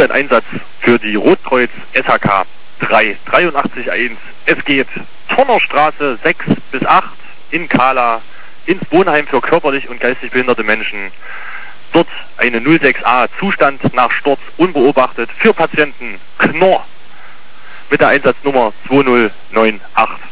ein Einsatz für die Rotkreuz SHK 383-1. Es geht Turnerstraße 6 bis 8 in Kahla ins Wohnheim für körperlich und geistig behinderte Menschen. Dort eine 06a Zustand nach Sturz unbeobachtet für Patienten Knorr mit der Einsatznummer 2098.